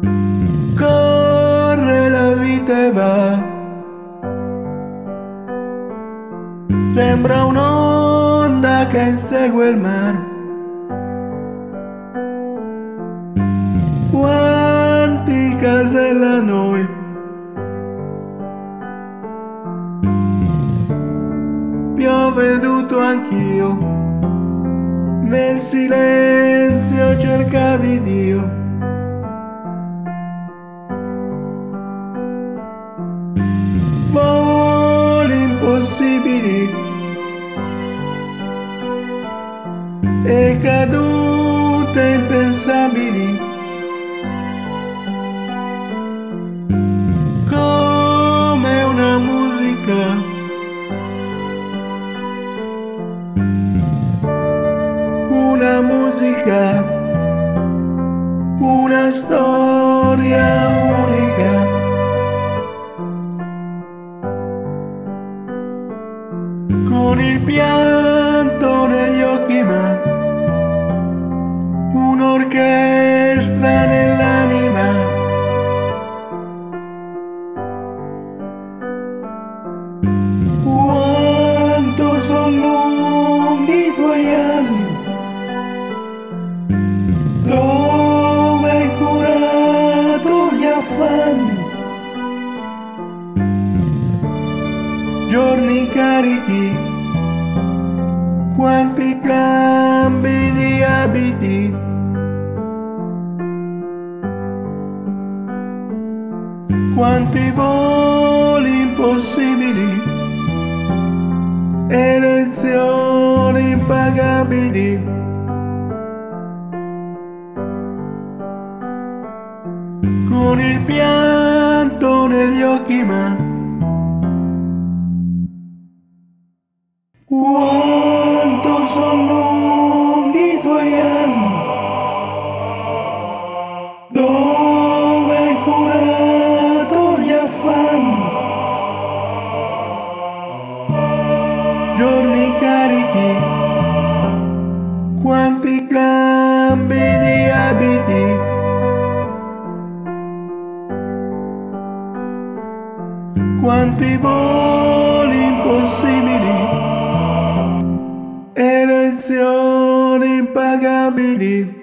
Corre la vita e va, sembra un'onda che insegue il mare. Quanti casella noi, ti ho veduto anch'io, nel silenzio cercavi Dio. Voli impossibili e cadute impensabili, come una musica, una storia unica. Con il pianto negli occhi ma un'orchestra nell'anima. Quanto son lunghi i tuoi anni, dove hai curato gli affanni, giorni carichi, quanti cambi di abiti, quanti voli impossibili e lezioni impagabili. Con il pianto negli occhi ma quanto son lunghi i tuoi anni, dove hai curato gli affanni, giorni carichi, quanti cambi di abiti, quanti voli impossibili e lezioni impagabili.